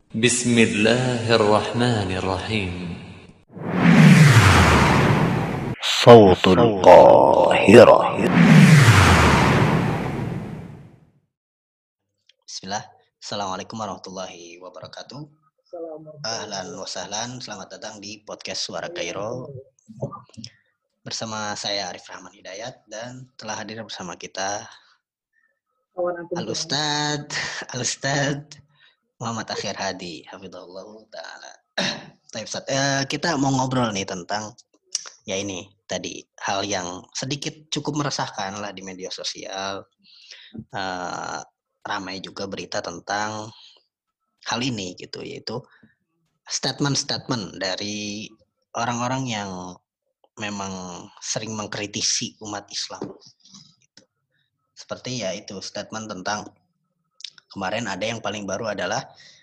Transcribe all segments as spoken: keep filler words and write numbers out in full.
بسم الله الرحمن الرحيم. صوت القاهرة. Bismillah. Assalamualaikum warahmatullahi wabarakatuh. Ahlan wa sahlan, selamat datang di podcast Suara Kairo. Bersama saya Arif Rahman Hidayat dan telah hadir bersama kita Al-Ustad, Al-Ustad Muhammad Akhir Hadi, hafizahullah ta'ala. Ustaz, eh, kita mau ngobrol nih tentang ya ini tadi hal yang sedikit cukup meresahkan lah di media sosial. Uh, ramai juga berita tentang hal ini gitu, yaitu statement-statement dari orang-orang yang memang sering mengkritisi umat Islam gitu. Seperti ya itu statement tentang kemarin ada yang paling baru adalah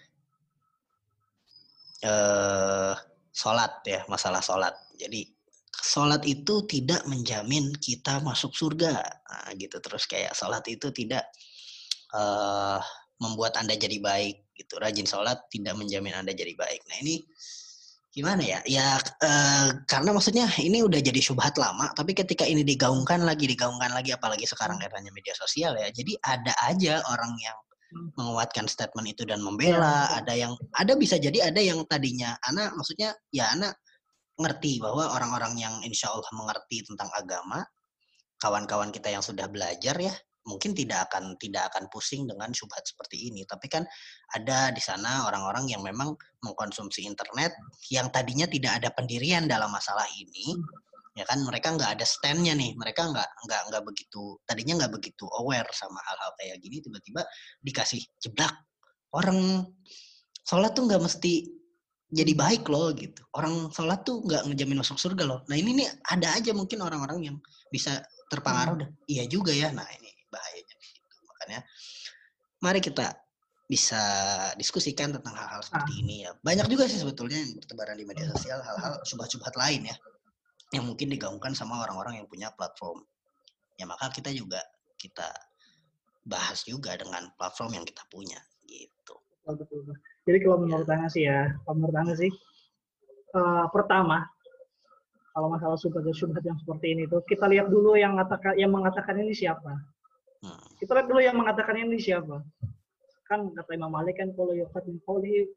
eh, sholat ya, masalah sholat. Jadi sholat itu tidak menjamin kita masuk surga, nah, gitu. Terus kayak sholat itu tidak uh, membuat Anda jadi baik, gitu. Rajin sholat tidak menjamin Anda jadi baik. Nah ini gimana ya? Ya uh, karena maksudnya ini udah jadi syubhat lama, tapi ketika ini digaungkan lagi, digaungkan lagi, apalagi sekarang eranya media sosial ya. Jadi ada aja orang yang menguatkan statement itu dan membela, ya, ada yang ada bisa jadi ada yang tadinya anak maksudnya ya anak ngerti bahwa orang-orang yang insya Allah mengerti tentang agama, kawan-kawan kita yang sudah belajar ya, mungkin tidak akan tidak akan pusing dengan syubhat seperti ini. Tapi kan ada di sana orang-orang yang memang mengkonsumsi internet yang tadinya tidak ada pendirian dalam masalah ini, ya kan, mereka nggak ada stand-nya nih, mereka nggak nggak nggak begitu tadinya nggak begitu aware sama hal-hal kayak gini, tiba-tiba dikasih jeblak, orang sholat tuh nggak mesti jadi baik loh gitu, orang sholat tuh nggak ngejamin masuk surga loh. Nah ini nih ada aja mungkin orang-orang yang bisa terpengaruh dan iya juga ya. Nah ini bahayanya gitu. Makanya mari kita bisa diskusikan tentang hal-hal seperti ini ya. Banyak juga sih sebetulnya yang bertebaran di media sosial hal-hal subhat-subhat lain ya, yang mungkin digaungkan sama orang-orang yang punya platform. Ya maka kita juga kita bahas juga dengan platform yang kita punya gitu. Oh, betul. Jadi kalau menurut Anda sih ya, kalau menurut Anda sih, uh, pertama, kalau masalah subhat-subhat yang seperti ini tuh, kita lihat dulu yang mengatakan yang mengatakan ini siapa. Hmm. Kita lihat dulu yang mengatakan ini siapa. Kan kata Imam Malik kan, kalau yuqat min qawlihi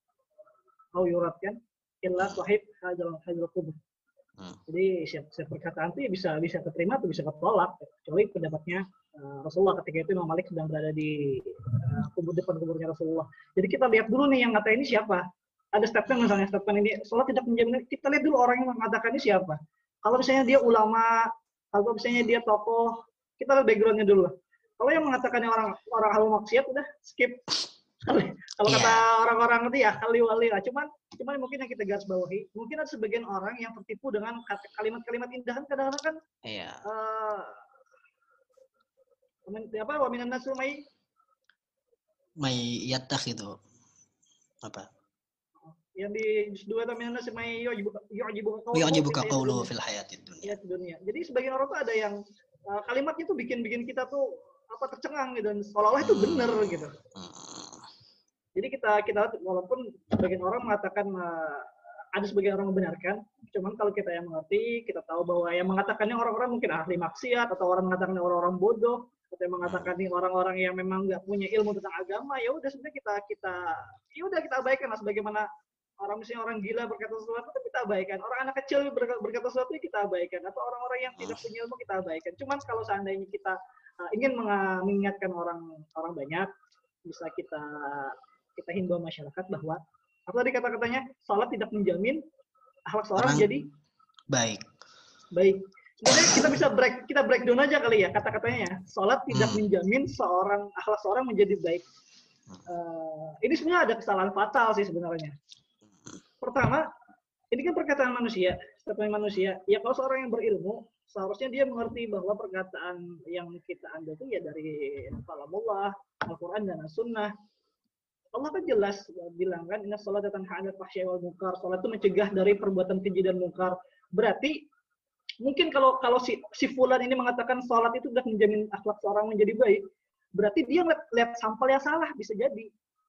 au yurat kan, illa sahib hajal hajal kubur. Hmm. Jadi setiap perkataan itu ya bisa bisa keterima atau bisa ketolak, kecuali pendapatnya uh, Rasulullah ketika itu Imam Malik sedang berada di uh, kubur depan kuburnya Rasulullah. Jadi kita lihat dulu nih yang ngata ini siapa. Ada statement misalnya statement ini sholat tidak menjamin, kita lihat dulu orang yang mengatakan ini siapa. Kalau misalnya dia ulama, kalau misalnya dia tokoh, kita lihat backgroundnya dulu. Kalau yang mengatakannya orang orang ahli maksiat udah skip. Kalau yeah. Kata orang-orang itu ya kali-wali lah. Cuman cuman mungkin yang kita garis bawahi, mungkin ada sebagian orang yang tertipu dengan kalimat-kalimat indah kan kadang-kadang kan. Iya. Yeah. Uh, apa wa minan nas may may yattah itu. Apa? Yang di juz dua atau minan nas may yu'jibuka yu'jibuka qawlu fil hayatid dunya. dunia. Jadi sebagian orang tuh ada yang uh, kalimatnya tuh bikin-bikin kita tuh apa tercengang gitu, dan seolah-olah itu benar gitu. Hmm. Jadi kita kita walaupun sebagian orang mengatakan uh, ada sebagian orang membenarkan, cuman kalau kita yang mengerti, kita tahu bahwa yang mengatakannya orang-orang mungkin ahli maksiat, atau orang mengatakannya orang-orang bodoh, atau yang mengatakannya orang-orang yang memang nggak punya ilmu tentang agama, ya udah sebenarnya kita kita ya udah kita abaikan lah, sebagaimana orang misalnya orang gila berkata sesuatu itu kita abaikan, orang anak kecil berkata sesuatu kita abaikan, atau orang-orang yang tidak punya ilmu kita abaikan. Cuman kalau seandainya kita uh, ingin mengingatkan orang orang banyak, bisa kita kita himbau masyarakat bahwa apa tadi kata-katanya, salat tidak menjamin akhlak seorang jadi baik. Baik. Sebenarnya kita bisa break kita breakdown aja kali ya kata-katanya. Salat tidak hmm. menjamin seorang akhlak seorang menjadi baik. Uh, ini sebenarnya ada kesalahan fatal sih sebenarnya. Pertama, ini kan perkataan manusia, statement manusia. Ya kalau seorang yang berilmu, seharusnya dia mengerti bahwa perkataan yang kita ambil itu ya dari kalamullah, Al-Quran dan As-Sunnah. Allah kan jelas bilang kan, inna sholata tanha 'anil fahsya'i wal munkar. Salat itu mencegah dari perbuatan keji dan mungkar. Berarti mungkin kalau kalau si, si fulan ini mengatakan salat itu sudah menjamin akhlak seorang menjadi baik, berarti dia lihat sampel yang salah, bisa jadi.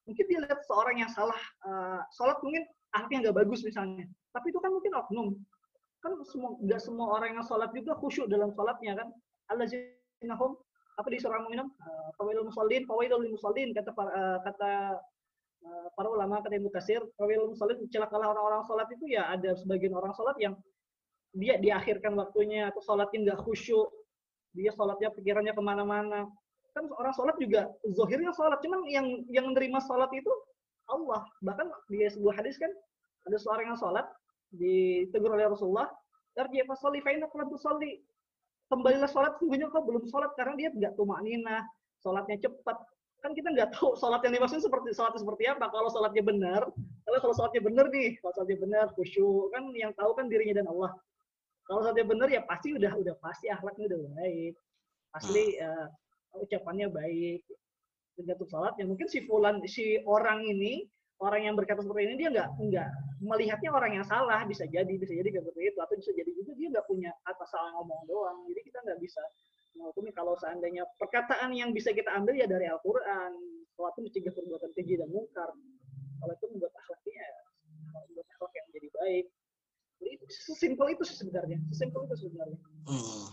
Mungkin dia lihat seorang yang salah uh, sholat, mungkin akhlaknya nggak bagus misalnya, tapi itu kan mungkin oknum. Kan semua nggak semua orang yang sholat juga khusyuk dalam sholatnya kan. Allazina hum, apa di surah Mu'minun, fawailul musallin, fawailul lil musallin, kata uh, kata uh, para ulama, kata Ibnu Katsir, fawailul musallin, celakalah orang-orang sholat itu ya ada sebagian orang sholat yang dia diakhirkan waktunya atau sholatnya nggak khusyuk, dia sholatnya pikirannya kemana-mana. Kan orang sholat juga zohirnya sholat, cuman yang yang menerima sholat itu Allah. Bahkan di sebuah hadis kan ada seorang yang sholat ditegur oleh Rasulullah, "Arji fa sholli fa innaka lam tusalli." Kembalilah sholat, sungguhnya kau belum sholat karena dia nggak tumakninah, sholatnya cepat. Kan kita nggak tahu sholat yang dimaksud seperti sholatnya seperti apa. Kalau sholatnya benar, kalau kalau sholatnya benar nih, kalau sholatnya benar khusyuk, kan yang tahu kan dirinya dan Allah. Kalau sholatnya benar ya pasti udah udah pasti akhlaknya udah baik, pasti uh, ucapannya baik. Tergantung sholatnya. Mungkin si fulan, si orang ini, orang yang berkata seperti ini dia nggak nggak melihatnya orang yang salah, bisa jadi bisa jadi seperti itu, atau bisa jadi juga dia nggak punya atas salah ngomong doang. Jadi kita nggak bisa menghukumi. Kalau seandainya perkataan yang bisa kita ambil ya dari Al-Quran, sholat itu mencegah perbuatan keji dan mungkar. Kalau itu membuat akhlaknya, membuat akhlak yang jadi baik. Jadi sesimpel itu sebenarnya, sesimpel itu sebenarnya. Hmm.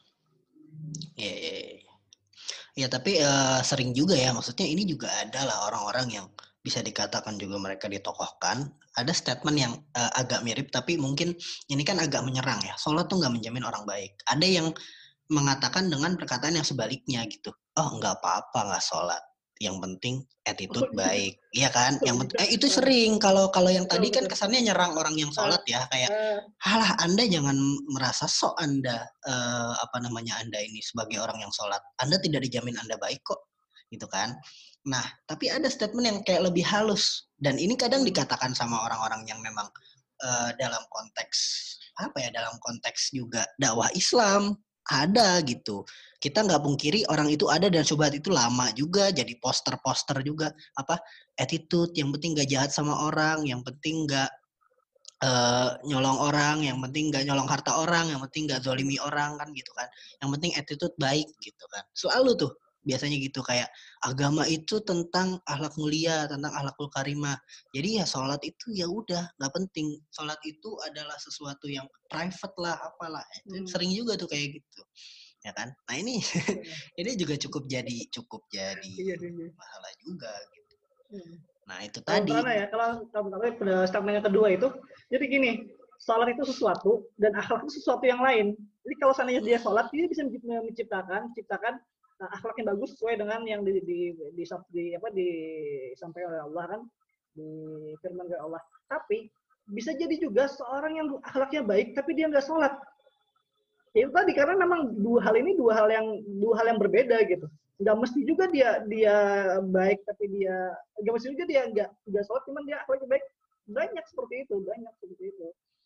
Ya, ya, ya. Ya tapi uh, sering juga ya, maksudnya ini juga adalah orang-orang yang bisa dikatakan juga mereka ditokohkan. Ada statement yang uh, agak mirip, tapi mungkin ini kan agak menyerang ya. Sholat tuh nggak menjamin orang baik. Ada yang mengatakan dengan perkataan yang sebaliknya gitu. Oh nggak apa-apa nggak sholat. Yang penting attitude baik, iya kan? Yang eh, itu sering kalau kalau yang tadi kan kesannya nyerang orang yang sholat ya, kayak halah Anda jangan merasa sok Anda uh, apa namanya Anda ini sebagai orang yang sholat, Anda tidak dijamin Anda baik kok, gitu kan? Nah tapi ada statement yang kayak lebih halus dan ini kadang dikatakan sama orang-orang yang memang uh, dalam konteks apa ya, dalam konteks juga dakwah Islam. Ada gitu. Kita nggak pungkiri orang itu ada dan syubhat itu lama juga jadi poster-poster juga apa attitude, yang penting nggak jahat sama orang, yang penting nggak uh, nyolong orang, yang penting nggak nyolong harta orang, yang penting nggak zolimi orang kan gitu kan, yang penting attitude baik gitu kan, selalu tuh biasanya gitu, kayak agama itu tentang akhlak mulia, tentang akhlakul karimah. Jadi ya sholat itu ya udah nggak penting, sholat itu adalah sesuatu yang private lah, apalah. Hmm. Sering juga tuh kayak gitu, ya kan? Nah ini ini juga cukup jadi cukup jadi masalah juga gitu. Hmm. Nah itu kalau tadi. Karena ya kalau kalau statement yang kedua itu, jadi gini, sholat itu sesuatu dan akhlak itu sesuatu yang lain. Jadi kalau seandainya dia sholat, dia bisa menciptakan, menciptakan Nah, akhlak yang bagus sesuai dengan yang di, di, di, di apa disampaikan oleh Allah kan, di firman oleh Allah. Tapi bisa jadi juga seorang yang akhlaknya baik tapi dia nggak sholat. Ya itu tadi, karena memang dua hal ini dua hal yang dua hal yang berbeda gitu. Nggak mesti juga dia dia baik tapi dia nggak mesti juga dia nggak nggak sholat, cuman dia akhlaknya baik. Banyak seperti itu, banyak seperti itu.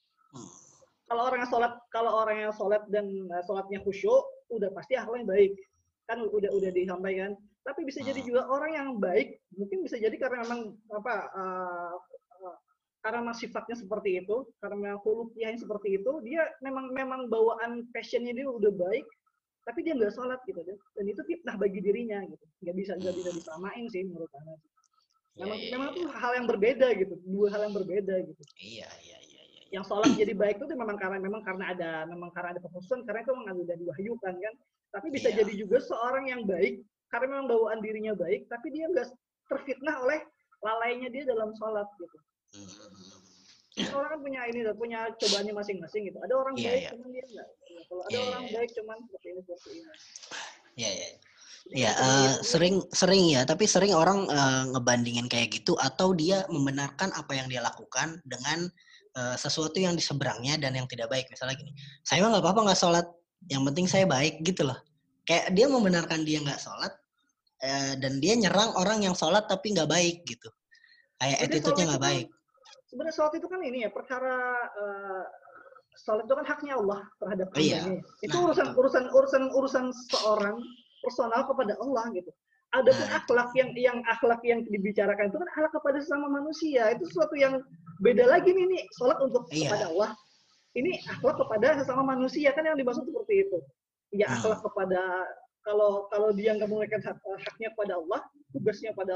Kalau orang yang sholat, kalau orang yang sholat dan sholatnya khusyuk, udah pasti akhlaknya baik. Kan udah udah disampaikan. Tapi bisa jadi juga orang yang baik, mungkin bisa jadi karena memang apa uh, uh, karena memang sifatnya seperti itu, karena memang khuluqiyahnya seperti itu, dia memang memang bawaan passionnya dia udah baik, tapi dia nggak sholat gitu, dan itu fitnah bagi dirinya gitu. Nggak bisa nggak bisa disamain sih menurut saya. Memang ya, ya, memang itu ya. Hal yang berbeda gitu, dua hal yang berbeda gitu. Iya iya iya. Yang sholat jadi baik itu memang karena memang karena ada memang karena ada kekhususan, karena itu memang ada diwahyukan kan. Tapi bisa yeah. jadi juga seorang yang baik karena memang bawaan dirinya baik, tapi dia nggak terfitnah oleh lalainya dia dalam sholat gitu. Mm-hmm. Orang kan punya ini, punya cobaannya masing-masing gitu. Ada orang yeah, baik yeah. cuman dia nggak. Kalau ada yeah, orang yeah. baik cuman seperti ini seperti ini. Iya yeah, yeah. Ya uh, sering sering ya, tapi sering orang uh, ngebandingin kayak gitu atau dia membenarkan apa yang dia lakukan dengan uh, sesuatu yang di seberangnya dan yang tidak baik. Misalnya gini, saya mah nggak apa-apa nggak sholat, yang penting saya baik gitu loh. Kayak dia membenarkan dia nggak sholat uh, dan dia nyerang orang yang sholat tapi nggak baik gitu. Kayak attitude-nya nggak baik. Sebenarnya sholat itu kan ini ya, perkara uh, sholat itu kan haknya Allah terhadap hambanya. Iya. Itu nah, urusan, itu urusan urusan urusan seorang personal kepada Allah gitu. Adapun nah, akhlak yang yang akhlak yang dibicarakan itu kan akhlak kepada sesama manusia. Itu sesuatu yang beda lagi nih, nih. Sholat untuk iya. kepada Allah. Ini akhlak kepada sesama manusia kan yang dimaksud seperti itu. Ya akhlak hmm. kepada kalau kalau dia nggak menunaikan hak, haknya kepada Allah, tugasnya pada Allah,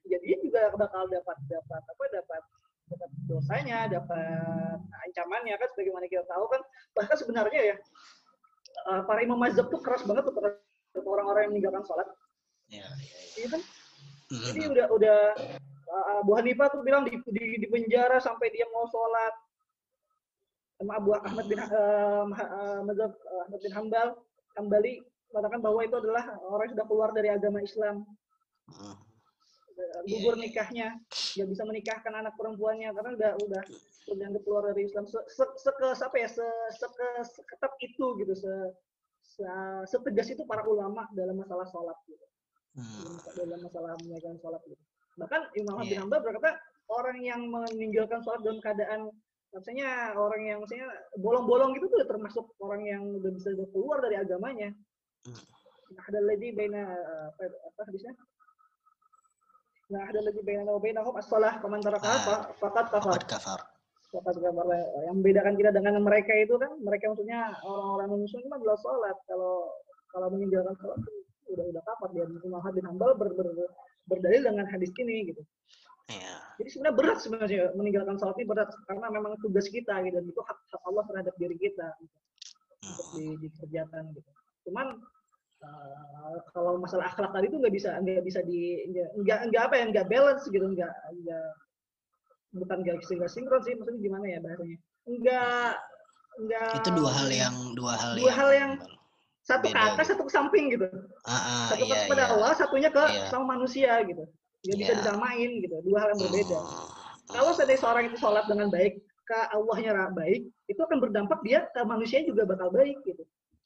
jadi juga bakal dapat dapat apa dapat dapat dosanya, dapat ancamannya kan, sebagaimana kita tahu kan. Bahkan sebenarnya ya uh, para imam mazhab tuh keras banget tuh terhadap orang-orang yang meninggalkan sholat. Ya, iya kan? Mm-hmm. Jadi udah udah uh, Abu Hanifah tuh bilang di, di, di penjara sampai dia mau sholat. Sama Abu Ahmad bin uh, Mazhab uh, Ahmad bin Hambal Hambali mengatakan bahwa itu adalah orang yang sudah keluar dari agama Islam. Mm. Gugur nikahnya, nggak bisa menikahkan anak perempuannya karena udah udah udah keluar dari Islam. Se, se, se apa ya, se, se, seketat itu gitu, se, se, setegas itu para ulama dalam masalah sholat gitu. Hmm. Dalam masalah menunaikan sholat gitu. Bahkan Imam Ahmad yeah. bin Hambal berkata orang yang meninggalkan sholat dalam keadaan maksudnya orang yang maksudnya bolong-bolong gitu tuh termasuk orang yang udah bisa udah keluar dari agamanya. Hmm. Nah, ada lagi baina apa, apa hadisnya? Nah, ada lagi baina wa bainahum as-shalah faman tarakaha faqad kafar. Kafar. Faqad kafar. Yang membedakan kita dengan mereka itu kan, mereka maksudnya orang-orang muslim itu adalah sholat. Kalau kalau meninggalkan sholat udah udah kafir. Dia Imam Ahmad bin Hambal ber, ber, ber, berdalil dengan hadis ini gitu. Ya. Jadi sebenarnya berat sebenarnya meninggalkan sholat ini berat karena memang tugas kita gitu, dan itu hak, hak Allah terhadap diri kita gitu, untuk di, dikerjakan gitu. Cuman uh, kalau masalah akhlak tadi itu nggak bisa nggak bisa di nggak nggak apa ya nggak balance gitu, nggak nggak bukan nggak nggak sinkron sih, maksudnya gimana ya bahasanya, nggak nggak itu dua hal yang dua hal dua yang, hal yang satu beda, ke atas gitu. Satu ke samping gitu. Ah, ah, satu iya, kepada iya. Allah, satunya ke iya. sama manusia gitu. Nggak bisa iya. disamain gitu, dua hal yang berbeda. Hmm. Kalau seandainya seorang itu sholat dengan baik, ke Allahnya baik, itu akan berdampak dia ke manusia juga bakal baik gitu.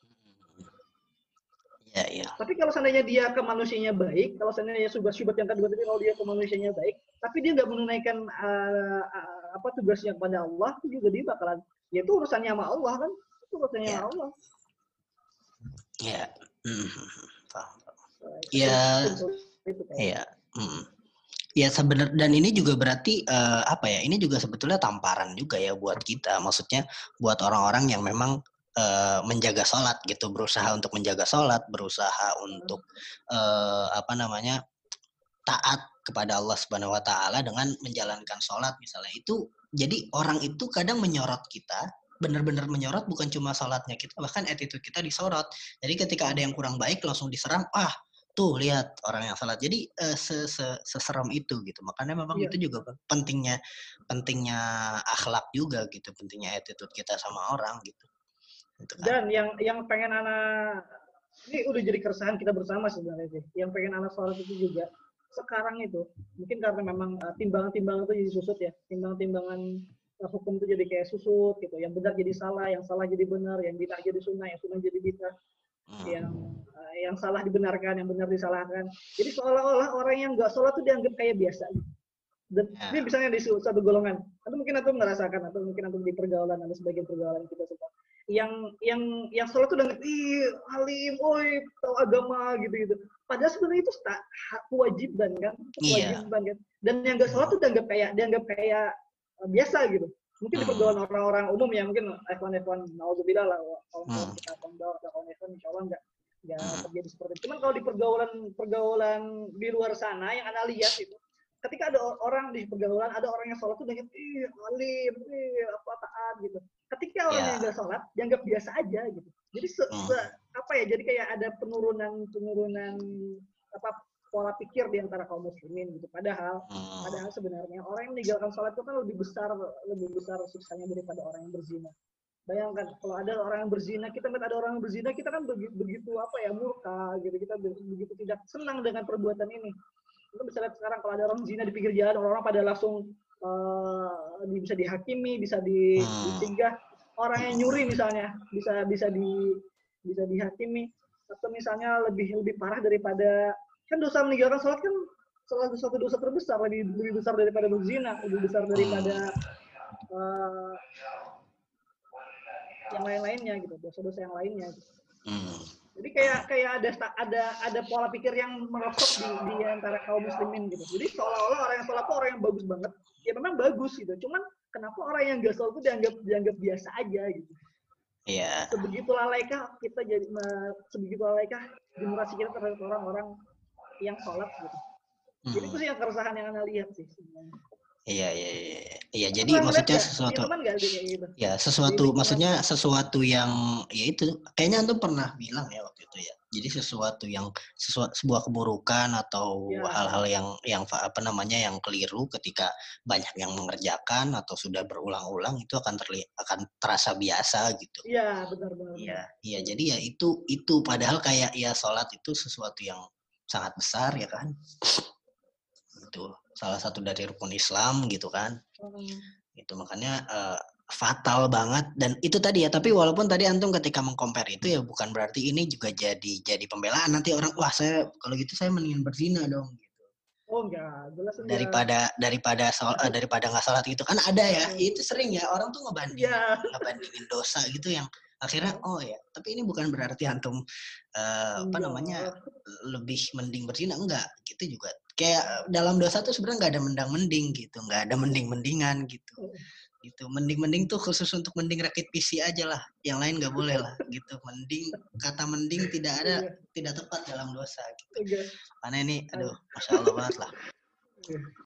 Iya, iya. Tapi kalau seandainya dia ke manusianya baik, kalau seandainya syubhat-syubhat yang kedua tadi kalau dia ke manusianya baik, tapi dia nggak menunaikan uh, uh, apa tugasnya kepada Allah, itu juga dia bakalan, ya itu urusannya sama Allah kan, itu urusannya ya. sama Allah. Iya. Hmm. Paham. Iya. Iya. Hmm. Ya sebenarnya, dan ini juga berarti uh, apa ya? Ini juga sebetulnya tamparan juga ya buat kita. Maksudnya buat orang-orang yang memang uh, menjaga sholat gitu, berusaha untuk menjaga sholat, berusaha untuk uh, apa namanya taat kepada Allah Subhanahu Wa Taala dengan menjalankan sholat misalnya. Itu jadi orang itu kadang menyorot kita, benar-benar menyorot, bukan cuma sholatnya kita, bahkan attitude kita disorot. Jadi ketika ada yang kurang baik langsung diserang, ah tuh lihat orang yang salat. Jadi uh, seserem itu gitu. Makanya memang yeah. itu juga pentingnya pentingnya akhlak juga gitu, pentingnya attitude kita sama orang gitu. gitu kan. Dan yang yang pengen anak ini udah jadi keresahan kita bersama sebenarnya sih. Yang pengen anak sholat itu juga sekarang itu mungkin karena memang uh, timbangan-timbangan itu jadi susut ya. Timbangan-timbangan uh, hukum itu jadi kayak susut gitu. Yang benar jadi salah, yang salah jadi benar, yang bid'ah jadi sunnah, yang sunnah jadi bid'ah. Hmm. yang uh, yang salah dibenarkan, yang benar disalahkan. Jadi seolah-olah orang yang nggak sholat itu dianggap kayak biasa. Dan yeah. ini misalnya di satu golongan, atau mungkin antum merasakan, atau mungkin antum di pergaulan, ada sebagian pergaulan kita suka. Yang yang yang sholat itu dianggap, ih alim, oi tahu agama gitu-gitu. Padahal sebenarnya itu tak kewajiban kan, kewajiban yeah. kan. Dan yang nggak sholat itu dianggap kayak dianggap kayak uh, biasa gitu. Mungkin di pergaulan orang-orang umum ya, mungkin ikhwan-ikhwan nauzubillah lah, kalau hmm. kita pembawa ikhwan-ikhwan insya Allah nggak nggak terjadi seperti itu. Cuman kalau di pergaulan pergaulan di luar sana yang ana lihat itu, ketika ada orang di pergaulan, ada orang yang sholat tuh dianggap ih alim, ih apa taat gitu. Ketika orang yeah. yang nggak sholat dianggap biasa aja gitu. Jadi se, se, apa ya? Jadi kayak ada penurunan penurunan apa pola pikir di antara kaum muslimin gitu. Padahal, hmm. padahal sebenarnya orang yang meninggalkan sholat itu kan lebih besar, lebih besar siksanya daripada orang yang berzina. Bayangkan kalau ada orang yang berzina, kita melihat ada orang yang berzina, kita kan begitu, begitu apa ya murka gitu, kita begitu tidak senang dengan perbuatan ini. Kita bisa lihat sekarang kalau ada orang zina di pinggir jalan, orang-orang pada langsung uh, bisa dihakimi, bisa di, hmm. dicegah. Orang yang nyuri misalnya bisa bisa di bisa dihakimi, atau misalnya lebih lebih parah daripada, kan dosa meninggalkan sholat kan salah satu dosa terbesar, lebih, lebih besar daripada berzina, lebih besar daripada uh, yang lain-lainnya gitu, dosa-dosa yang lainnya. Gitu. Hmm. Jadi kayak kayak ada ada ada pola pikir yang merosot di, di antara kaum muslimin gitu. Jadi seolah-olah orang yang sholat itu orang yang bagus banget, ya memang bagus gitu. Cuman kenapa orang yang gak sholat itu dianggap dianggap biasa aja gitu. Iya. Yeah. Sebegitu lalaikah kita jadi sebegitu lalaikah generasi kita terhadap orang-orang yang sholat gitu. Jadi itu Hmm. sih yang keresahan yang Anda lihat sih sebenarnya. Iya, iya, iya. Iya, Anda jadi pernah ngeliat maksudnya nggak? Punya sesuatu teman nggak sih kayak gitu? ya Di sesuatu lingkungan maksudnya sama. sesuatu yang ya itu kayaknya antum pernah bilang ya waktu itu ya. Jadi sesuatu yang sesuatu sebuah keburukan atau Ya, hal-hal yang yang fa- apa namanya yang keliru ketika banyak yang mengerjakan atau sudah berulang-ulang itu akan terli- akan terasa biasa gitu. iya benar benar benar. Iya, iya. Jadi ya itu itu padahal kayak ya sholat itu sesuatu yang sangat besar ya kan. Itu salah satu dari rukun Islam gitu kan. Hmm. Itu makanya eh, fatal banget dan itu tadi ya. Tapi walaupun tadi antum ketika mengcompare itu ya bukan berarti ini juga jadi jadi pembelaan nanti orang wah saya kalau gitu saya mendingan berzina dong gitu. Oh enggak, jelas enggak. Daripada daripada sol, eh, daripada nggak sholat gitu kan ada ya. Itu sering ya orang tuh ngebandingin Iya. ngebandingin dosa gitu yang akhirnya oh ya tapi ini bukan berarti antum eh, apa namanya Enggak. lebih mending berzina enggak gitu juga kayak dalam dosa tuh sebenarnya nggak ada mendang mending gitu nggak ada mending mendingan gitu gitu mending mending tuh khusus untuk mending rakit P C aja lah yang lain nggak boleh lah gitu mending kata mending tidak ada Iya. tidak tepat dalam dosa gitu Enggak. karena ini aduh masya Allah banget lah. Iya.